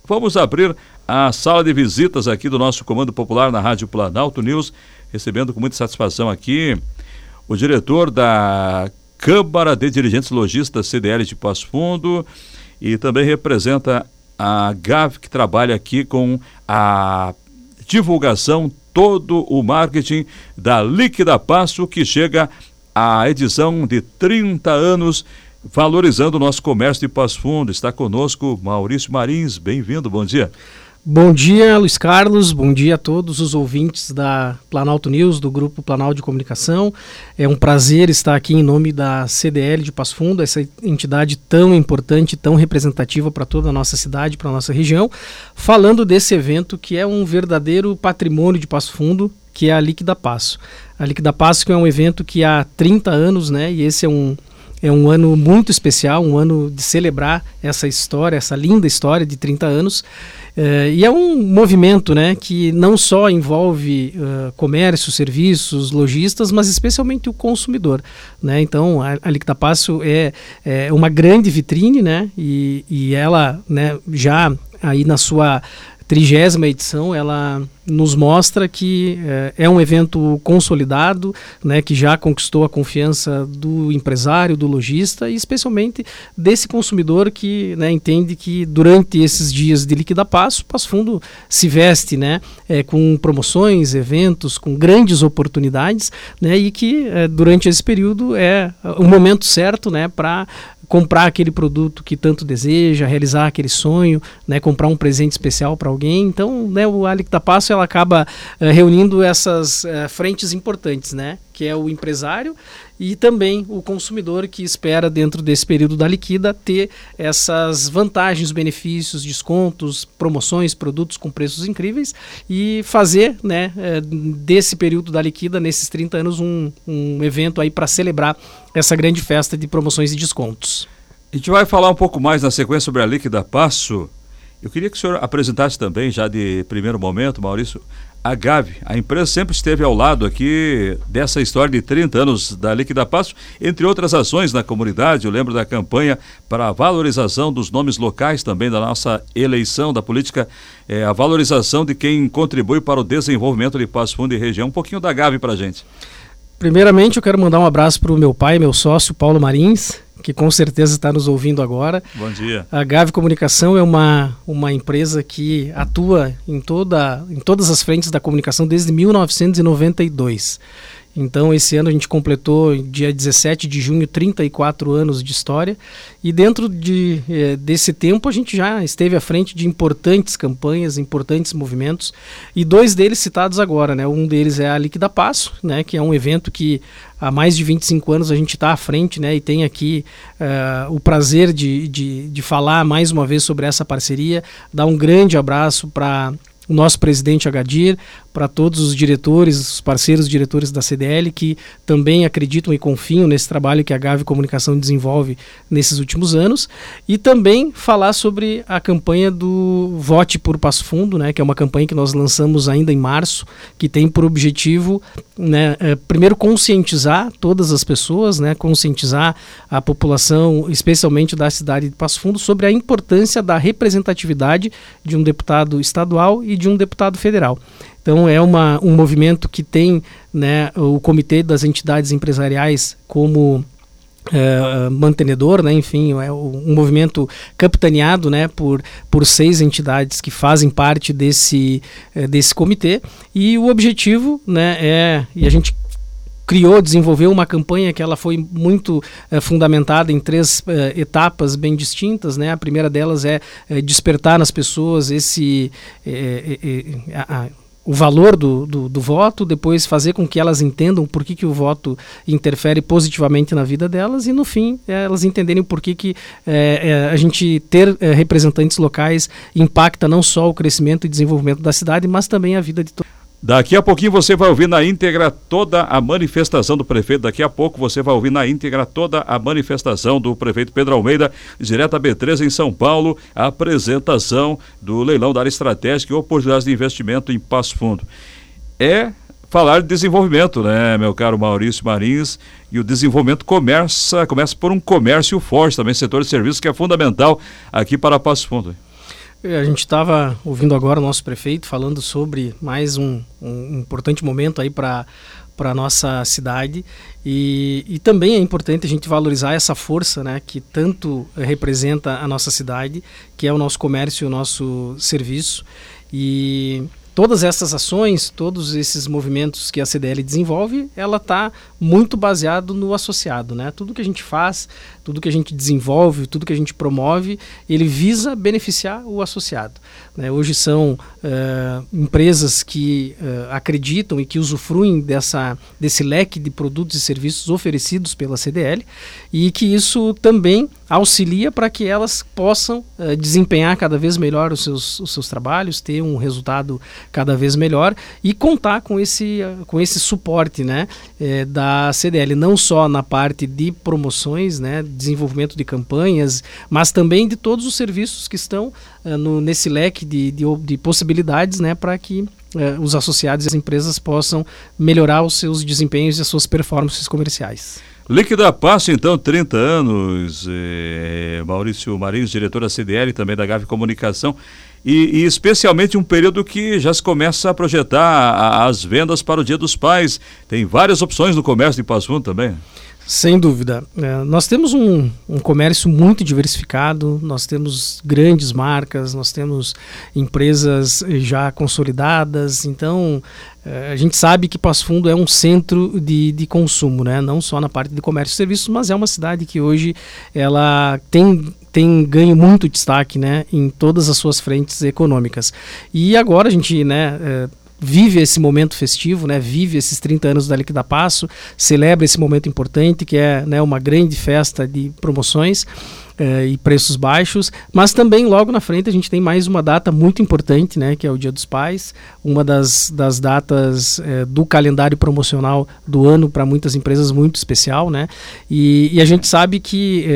Vamos abrir a sala de visitas aqui do nosso Comando Popular na Rádio Planalto News, recebendo com muita satisfação aqui o diretor da Câmara de Dirigentes Lojistas CDL de Passo Fundo e também representa a GAV, que trabalha aqui com a divulgação, todo o marketing da Líquida Passo, que chega à edição de 30 anos, valorizando o nosso comércio de Passo Fundo. Está conosco Maurício Marins, bem-vindo, bom dia. Bom dia, Luiz Carlos, bom dia a todos os ouvintes da Planalto News, do Grupo Planalto de Comunicação. É um prazer estar aqui em nome da CDL de Passo Fundo, essa entidade tão importante, tão representativa para toda a nossa cidade, para a nossa região, falando desse evento que é um verdadeiro patrimônio de Passo Fundo, que é a Líquida Passo. A Líquida Passo que é um evento que há 30 anos, né, e esse é um ano muito especial, um ano de celebrar essa história, essa linda história de 30 anos. E é um movimento, né, que não só envolve comércio, serviços, lojistas, mas especialmente o consumidor, né? Então, a Líquida Passo é uma grande vitrine, né, e ela, né, já aí na sua 30ª edição, ela nos mostra que é um evento consolidado, né, que já conquistou a confiança do empresário, do lojista e especialmente desse consumidor que, né, entende que durante esses dias de Líquida Passo, Passo Fundo se veste, né, com promoções, eventos, com grandes oportunidades, né, e que durante esse período é o momento certo, né, para comprar aquele produto que tanto deseja, realizar aquele sonho, né, comprar um presente especial para alguém. Então, né, o Líquida Passo ela acaba reunindo essas frentes importantes, né, que é o empresário e também o consumidor que espera dentro desse período da liquida ter essas vantagens, benefícios, descontos, promoções, produtos com preços incríveis e fazer, né, desse período da liquida, nesses 30 anos, um evento aí para celebrar essa grande festa de promoções e descontos. A gente vai falar um pouco mais na sequência sobre a Líquida Passo. Eu queria que o senhor apresentasse também, já de primeiro momento, Maurício, a GAV. A empresa sempre esteve ao lado aqui dessa história de 30 anos da Líquida Passo, entre outras ações na comunidade. Eu lembro da campanha para a valorização dos nomes locais também, da nossa eleição, da política, a valorização de quem contribui para o desenvolvimento de Passo Fundo e região. Um pouquinho da GAV para a gente. Primeiramente, eu quero mandar um abraço para o meu pai, meu sócio, Paulo Marins, que com certeza está nos ouvindo agora. Bom dia. A GAV Comunicação é uma empresa que atua em todas as frentes da comunicação desde 1992. Então, esse ano a gente completou, dia 17 de junho, 34 anos de história. E dentro desse tempo, a gente já esteve à frente de importantes campanhas, importantes movimentos. E dois deles citados agora, né? Um deles é a Líquida Passo, né? Que é um evento que há mais de 25 anos a gente está à frente, né? E tem aqui o prazer de falar mais uma vez sobre essa parceria. Dar um grande abraço para o nosso presidente Agadir, para todos os diretores, os parceiros diretores da CDL que também acreditam e confiam nesse trabalho que a GAV Comunicação desenvolve nesses últimos anos, e também falar sobre a campanha do Vote por Passo Fundo, né, que é uma campanha que nós lançamos ainda em março, que tem por objetivo, né, primeiro conscientizar todas as pessoas, né, conscientizar a população, especialmente da cidade de Passo Fundo, sobre a importância da representatividade de um deputado estadual e de um deputado federal. Então é um movimento que tem, né, o Comitê das Entidades Empresariais como mantenedor, né, enfim, é um movimento capitaneado, né, por 6 entidades que fazem parte desse comitê, e o objetivo, né, e a gente desenvolveu uma campanha que ela foi muito fundamentada em 3 etapas bem distintas, né? A primeira delas é despertar nas pessoas o valor do voto, depois fazer com que elas entendam por que o voto interfere positivamente na vida delas e, no fim, elas entenderem por que a gente ter representantes locais impacta não só o crescimento e desenvolvimento da cidade, mas também a vida de todos. Daqui a pouquinho você vai ouvir na íntegra toda a manifestação do prefeito. Daqui a pouco você vai ouvir na íntegra toda a manifestação do prefeito Pedro Almeida, direto a B3 em São Paulo, a apresentação do leilão da área estratégica e oportunidades de investimento em Passo Fundo. É falar de desenvolvimento, né, meu caro Maurício Marins? E o desenvolvimento começa por um comércio forte também, setor de serviços, que é fundamental aqui para Passo Fundo. A gente estava ouvindo agora o nosso prefeito falando sobre mais um importante momento aí para a nossa cidade e também é importante a gente valorizar essa força, né, que tanto representa a nossa cidade, que é o nosso comércio e o nosso serviço. E todas essas ações, todos esses movimentos que a CDL desenvolve, ela está muito baseado no associado, né? Tudo que a gente faz, tudo que a gente desenvolve, tudo que a gente promove, ele visa beneficiar o associado, né? Hoje são empresas que acreditam e que usufruem desse leque de produtos e serviços oferecidos pela CDL e que isso também auxilia para que elas possam desempenhar cada vez melhor os seus trabalhos, ter um resultado cada vez melhor e contar com esse suporte, né, da CDL, não só na parte de promoções, né, desenvolvimento de campanhas, mas também de todos os serviços que estão nesse leque de possibilidades, né, para que os associados e as empresas possam melhorar os seus desempenhos e as suas performances comerciais. Líquida Passo, então, 30 anos, Maurício Marins, diretor da CDL, também da Gavi Comunicação, e especialmente um período que já se começa a projetar as vendas para o Dia dos Pais. Tem várias opções no comércio de Passo Fundo também. Sem dúvida. Nós temos um comércio muito diversificado, nós temos grandes marcas, nós temos empresas já consolidadas, então a gente sabe que Passo Fundo é um centro de consumo, né? Não só na parte de comércio e serviços, mas é uma cidade que hoje ela tem ganho muito destaque, né, em todas as suas frentes econômicas. E agora a gente, né, vive esse momento festivo, né, vive esses 30 anos da Líquida Passo, celebra esse momento importante que é, né, uma grande festa de promoções e preços baixos, mas também logo na frente a gente tem mais uma data muito importante, né, que é o Dia dos Pais, uma das datas do calendário promocional do ano, para muitas empresas muito especial, né, e a gente sabe que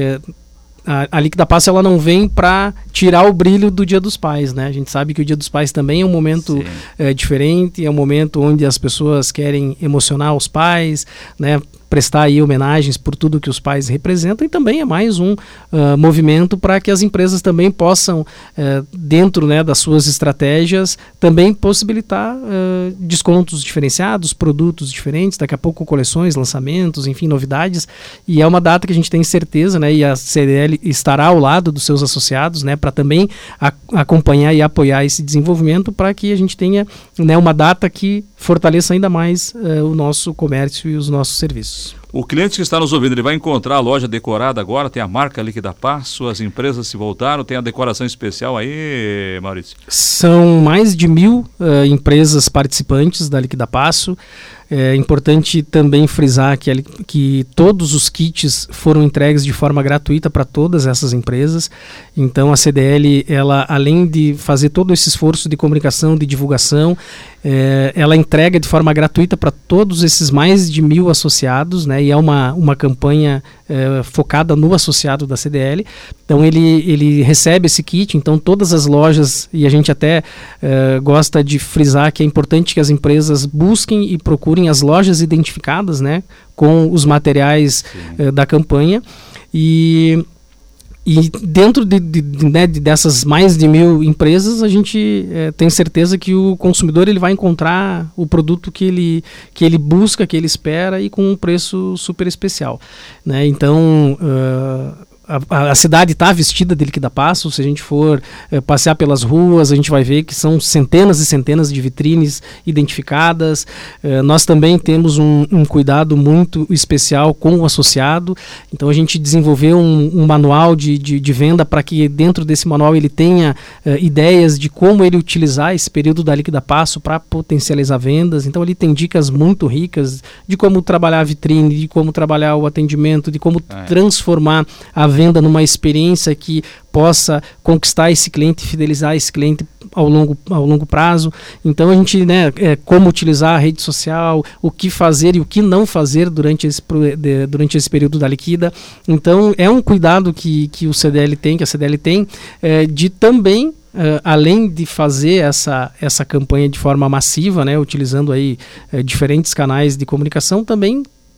a Líquida Passo ela não vem para tirar o brilho do Dia dos Pais, né? A gente sabe que o Dia dos Pais também é um momento diferente, é um momento onde as pessoas querem emocionar os pais, né? Prestar aí homenagens por tudo que os pais representam e também é mais um movimento para que as empresas também possam, dentro, né, das suas estratégias, também possibilitar descontos diferenciados, produtos diferentes, daqui a pouco coleções, lançamentos, enfim, novidades, e é uma data que a gente tem certeza, né, e a CDL estará ao lado dos seus associados, né, para também acompanhar e apoiar esse desenvolvimento para que a gente tenha, né, uma data que fortaleça ainda mais o nosso comércio e os nossos serviços. O cliente que está nos ouvindo, ele vai encontrar a loja decorada agora, tem a marca Líquida Passo, as empresas se voltaram, tem a decoração especial aí, Maurício? São mais de 1.000 empresas participantes da Líquida Passo. É importante também frisar que todos os kits foram entregues de forma gratuita para todas essas empresas. Então a CDL, ela, além de fazer todo esse esforço de comunicação, de divulgação, ela entrega de forma gratuita para todos esses mais de 1.000 associados, né? E é uma campanha focada no associado da CDL. Então ele recebe esse kit, então todas as lojas, e a gente até gosta de frisar que é importante que as empresas busquem e procurem as lojas identificadas, né, com os materiais da campanha e dentro dessas mais de 1.000 empresas a gente tem certeza que o consumidor ele vai encontrar o produto que ele busca, que ele espera e com um preço super especial, né? Então a cidade está vestida de Líquida Passo. Se a gente for passear pelas ruas, a gente vai ver que são centenas e centenas de vitrines identificadas. Nós também temos um cuidado muito especial com o associado. Então a gente desenvolveu um manual de venda para que dentro desse manual ele tenha ideias de como ele utilizar esse período da Líquida Passo para potencializar vendas. Então ele tem dicas muito ricas de como trabalhar a vitrine, de como trabalhar o atendimento, de como transformar a venda numa experiência que possa conquistar esse cliente, fidelizar esse cliente ao longo prazo. Então a gente, né, como utilizar a rede social, o que fazer e o que não fazer durante esse período da liquida. Então é um cuidado que a CDL tem, de também além de fazer essa campanha de forma massiva, né, utilizando aí diferentes canais de comunicação, também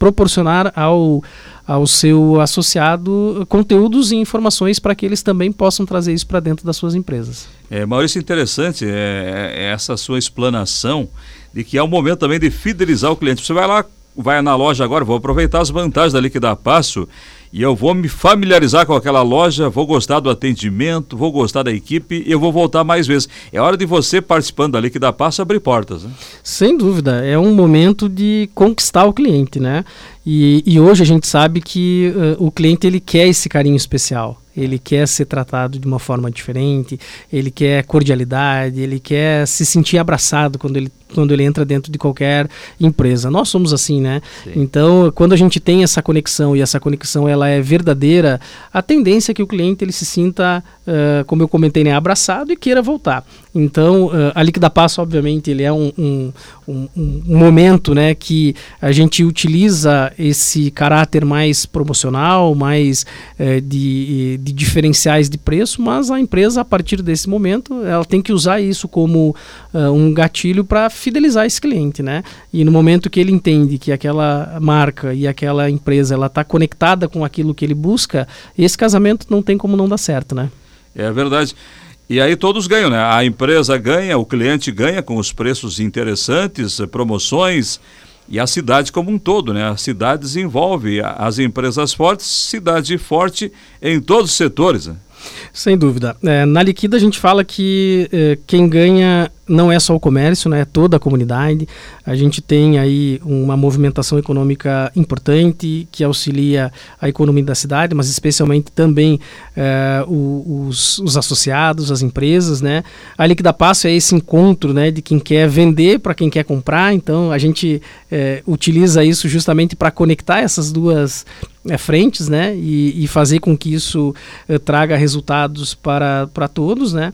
proporcionar ao seu associado conteúdos e informações para que eles também possam trazer isso para dentro das suas empresas. Maurício, interessante essa sua explanação de que é o momento também de fidelizar o cliente. Você vai na loja agora, vou aproveitar as vantagens da Líquida Passo e eu vou me familiarizar com aquela loja, vou gostar do atendimento, vou gostar da equipe e eu vou voltar mais vezes. É hora de você, participando da Líquida Passo, abrir portas, né? Sem dúvida, é um momento de conquistar o cliente, né? E hoje a gente sabe que o cliente ele quer esse carinho especial. Ele quer ser tratado de uma forma diferente, ele quer cordialidade, ele quer se sentir abraçado quando ele entra dentro de qualquer empresa. Nós somos assim, né? Sim. Então, quando a gente tem essa conexão e essa conexão ela é verdadeira, a tendência é que o cliente ele se sinta, como eu comentei, né, abraçado e queira voltar. Então, a Líquida Passo, obviamente, ele é um momento, né, que a gente utiliza esse caráter mais promocional, mais de diferenciais de preço, mas a empresa, a partir desse momento, ela tem que usar isso como um gatilho para fidelizar esse cliente, né? E no momento que ele entende que aquela marca e aquela empresa ela está conectada com aquilo que ele busca, esse casamento não tem como não dar certo, né? É verdade. E aí todos ganham, né? A empresa ganha, o cliente ganha com os preços interessantes, promoções, e a cidade como um todo, né? A cidade desenvolve as empresas fortes, cidade forte em todos os setores, né? Sem dúvida. Na Liquida a gente fala que quem ganha não é só o comércio, né? É toda a comunidade. A gente tem aí uma movimentação econômica importante que auxilia a economia da cidade, mas especialmente também os associados, as empresas, né? A Líquida Passo é esse encontro, né, de quem quer vender para quem quer comprar. Então a gente utiliza isso justamente para conectar essas duas frentes, né, e fazer com que isso traga resultados para todos, né,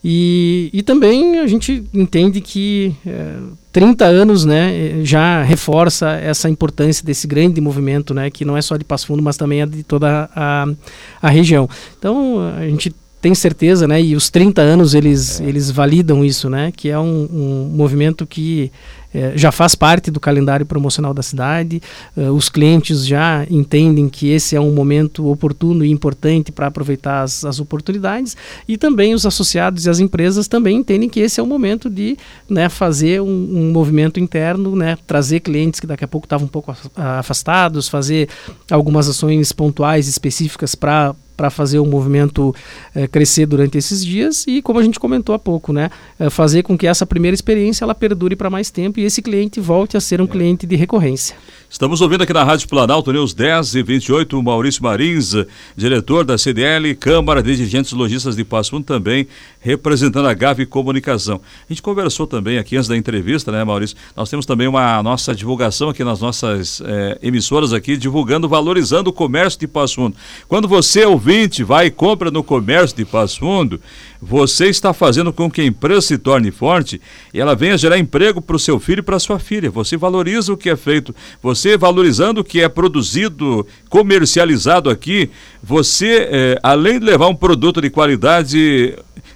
e também a gente entende que 30 anos, né, já reforça essa importância desse grande movimento, né, que não é só de Passo Fundo, mas também é de toda a região. Então a gente tem certeza, né, e os 30 anos eles validam isso, né, que é um movimento que já faz parte do calendário promocional da cidade. Os clientes já entendem que esse é um momento oportuno e importante para aproveitar as oportunidades, e também os associados e as empresas também entendem que esse é o momento de, né, fazer um movimento interno, né, trazer clientes que daqui a pouco estavam um pouco afastados, fazer algumas ações pontuais específicas para fazer o movimento crescer durante esses dias e, como a gente comentou há pouco, né, fazer com que essa primeira experiência ela perdure para mais tempo e esse cliente volte a ser um cliente de recorrência. Estamos ouvindo aqui na Rádio Planalto News 10h28, o Maurício Marins, diretor da CDL, Câmara de Dirigentes Lojistas de Passo Fundo, também representando a Gavi Comunicação. A gente conversou também aqui antes da entrevista, né, Maurício? Nós temos também uma nossa divulgação aqui nas nossas emissoras aqui, divulgando, valorizando o comércio de Passo Fundo. Quando você, ouvinte, vai e compra no comércio de Passo Fundo, você está fazendo com que a empresa se torne forte e ela venha gerar emprego para o seu filho e para a sua filha. Você valoriza o que é feito, você valorizando o que é produzido, comercializado aqui, você, além de levar um produto de qualidade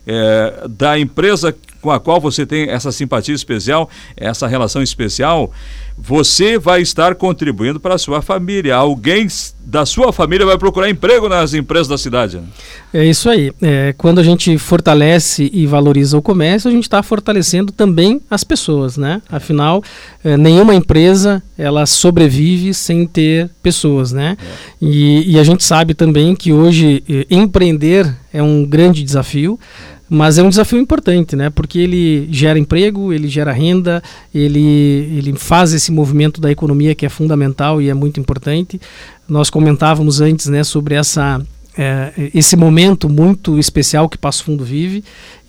da empresa com a qual você tem essa simpatia especial, essa relação especial, você vai estar contribuindo para a sua família. Alguém da sua família vai procurar emprego nas empresas da cidade, né? É isso aí. Quando a gente fortalece e valoriza o comércio, a gente está fortalecendo também as pessoas, né? Afinal, nenhuma empresa ela sobrevive sem ter pessoas, né? E a gente sabe também que hoje empreender é um grande desafio. Mas é um desafio importante, né? Porque ele gera emprego, ele gera renda, ele faz esse movimento da economia que é fundamental e é muito importante. Nós comentávamos antes, né, sobre esse momento muito especial que Passo Fundo vive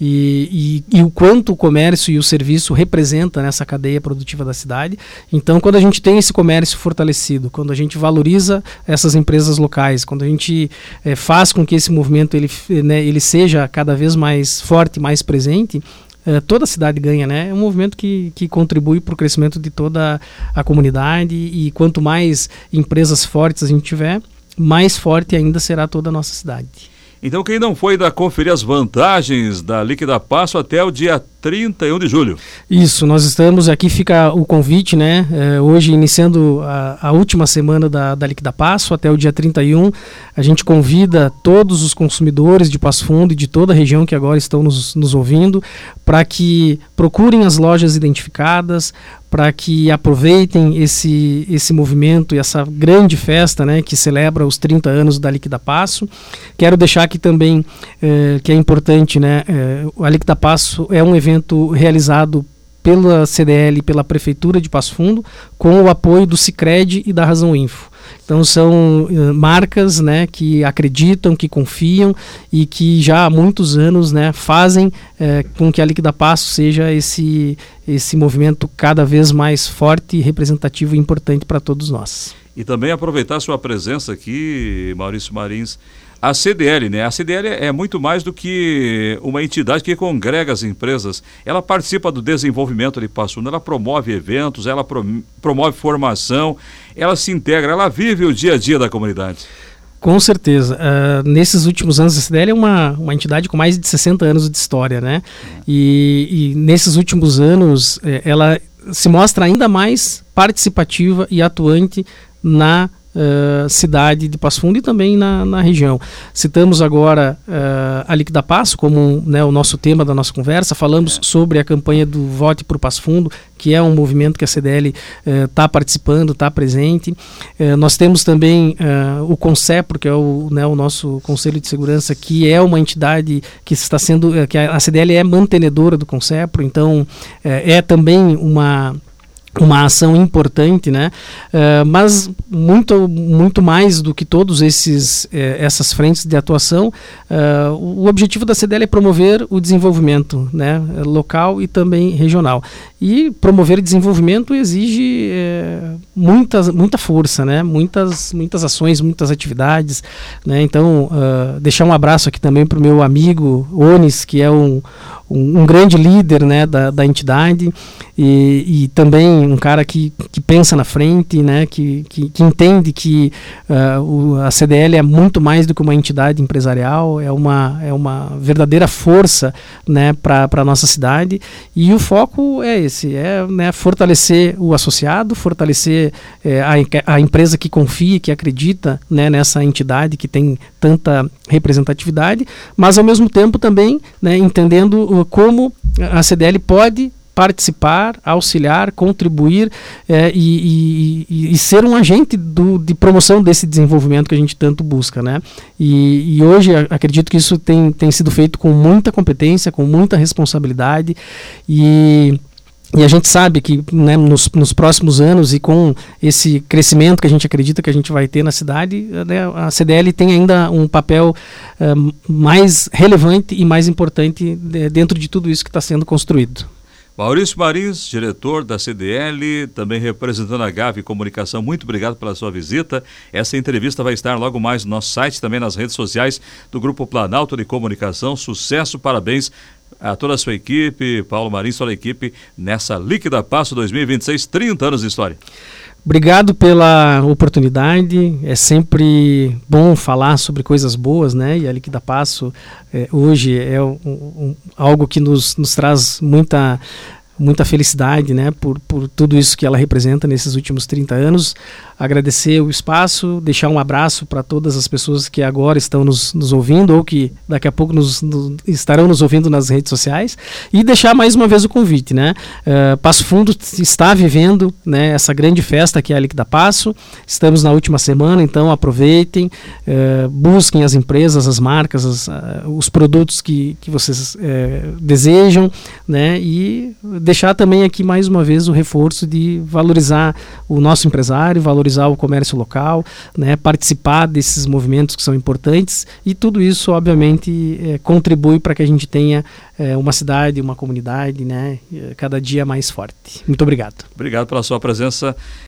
e o quanto o comércio e o serviço representa nessa cadeia produtiva da cidade. Então, quando a gente tem esse comércio fortalecido, quando a gente valoriza essas empresas locais, quando a gente faz com que esse movimento ele seja cada vez mais forte, mais presente, toda a cidade ganha, né? É um movimento que contribui para o crescimento de toda a comunidade e quanto mais empresas fortes a gente tiver, mais forte ainda será toda a nossa cidade. Então quem não foi ainda conferir as vantagens da Líquida Passo até o dia 31 de julho. Isso, nós estamos, aqui fica o convite, né? Hoje iniciando a última semana da Líquida Passo até o dia 31, a gente convida todos os consumidores de Passo Fundo e de toda a região que agora estão nos ouvindo para que procurem as lojas identificadas, para que aproveitem esse movimento e essa grande festa, né, que celebra os 30 anos da Líquida Passo. Quero deixar aqui também que é importante, né, a Líquida Passo é um evento realizado pela CDL, pela Prefeitura de Passo Fundo, com o apoio do Sicredi e da Razão Info. Então são marcas, né, que acreditam, que confiam e que já há muitos anos, né, fazem com que a Líquida Passo seja esse movimento cada vez mais forte, representativo e importante para todos nós. E também aproveitar a sua presença aqui, Maurício Marins, a CDL, né? A CDL é muito mais do que uma entidade que congrega as empresas. Ela participa do desenvolvimento de Passo Fundo, ela promove eventos, ela promove formação, ela se integra, ela vive o dia a dia da comunidade. Com certeza. Nesses últimos anos, a CDL é uma entidade com mais de 60 anos de história, né? E nesses últimos anos, ela se mostra ainda mais participativa e atuante na cidade de Passo Fundo e também na região. Citamos agora a Líquida Passo como, né, o nosso tema da nossa conversa. Falamos sobre a campanha do Vote por Passo Fundo, que é um movimento que a CDL está participando, está presente. Nós temos também o CONCEPRO, que é o nosso Conselho de Segurança, que é uma entidade que está sendo, que a CDL é mantenedora do CONCEPRO, então é também uma ação importante, né? Mas muito mais do que todos essas frentes de atuação, o objetivo da CDL é promover o desenvolvimento, né, local e também regional. E promover desenvolvimento exige muita força, né? Muitas ações, muitas atividades, né? Então, deixar um abraço aqui também para o meu amigo Onis, que é um grande líder, né, da entidade e também um cara que pensa na frente, né, que entende que a CDL é muito mais do que uma entidade empresarial, é uma verdadeira força, né, para a nossa cidade, e o foco é esse, né, fortalecer o associado, fortalecer a empresa que confia, que acredita, né, nessa entidade que tem tanta representatividade, mas ao mesmo tempo também, né, entendendo como a CDL pode participar, auxiliar, contribuir e ser um agente de promoção desse desenvolvimento que a gente tanto busca, né? E hoje acredito que isso tem sido feito com muita competência, com muita responsabilidade e a gente sabe que, né, nos próximos anos e com esse crescimento que a gente acredita que a gente vai ter na cidade, né, a CDL tem ainda um papel mais relevante e mais importante dentro de tudo isso que está sendo construído. Maurício Marins, diretor da CDL, também representando a Gave Comunicação, muito obrigado pela sua visita. Essa entrevista vai estar logo mais no nosso site, também nas redes sociais do Grupo Planalto de Comunicação. Sucesso, parabéns a toda a sua equipe, Paulo Marins, toda a equipe, nessa Líquida Passo 2026, 30 anos de história. Obrigado pela oportunidade, é sempre bom falar sobre coisas boas, né? E a Líquida Passo hoje é algo que nos traz muita felicidade, né? Por tudo isso que ela representa nesses últimos 30 anos. Agradecer o espaço, deixar um abraço para todas as pessoas que agora estão nos ouvindo ou que daqui a pouco estarão nos ouvindo nas redes sociais e deixar mais uma vez o convite, né? Passo Fundo está vivendo, né, essa grande festa que é a Líquida Passo. Estamos na última semana, então aproveitem, busquem as empresas, as marcas, os produtos que vocês desejam, né? E deixar também aqui mais uma vez o reforço de valorizar o nosso empresário, valorizar o comércio local, né, participar desses movimentos que são importantes, e tudo isso obviamente contribui para que a gente tenha uma cidade, uma comunidade, né, cada dia mais forte. Muito obrigado. Obrigado pela sua presença.